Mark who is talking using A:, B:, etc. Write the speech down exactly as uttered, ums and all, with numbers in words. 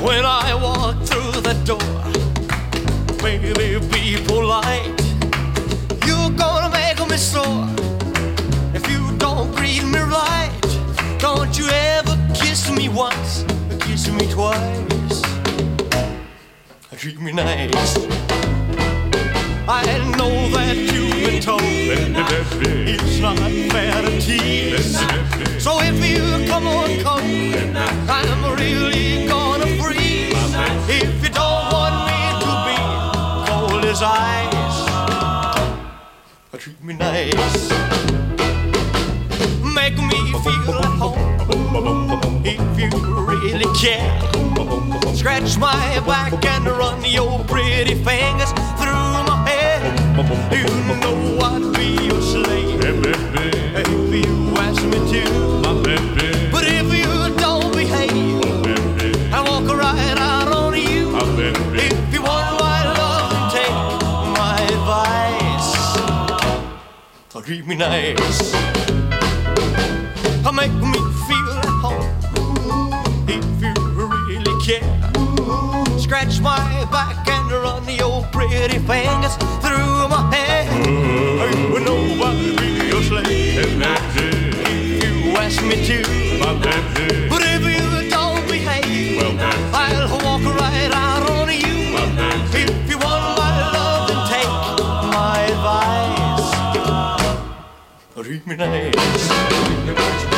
A: When I walk through the door, baby, be polite. You're gonna make me sore if you don't greet me right. Don't you ever kiss me once, kiss me twice, treat me nice. I know that you've been told it's not fair to tease. So if you come on cold, I'm really gonna freeze. If you don't want me to be cold as ice, treat me nice. Make me feel at home if you really care. Scratch my back and run your pretty fingers through my hair. You know I'd be your slave if you ask me to. But if you don't behave, I walk right out on you. If you want my love, take my advice. Treat me nice. Make me feel at home if you really care. Scratch my back and run your pretty fingers through my hair. You know I'll be your slave if you ask me to. But if you don't behave, I'll walk right out on you. If you want my love, then take my advice. Treat me nice.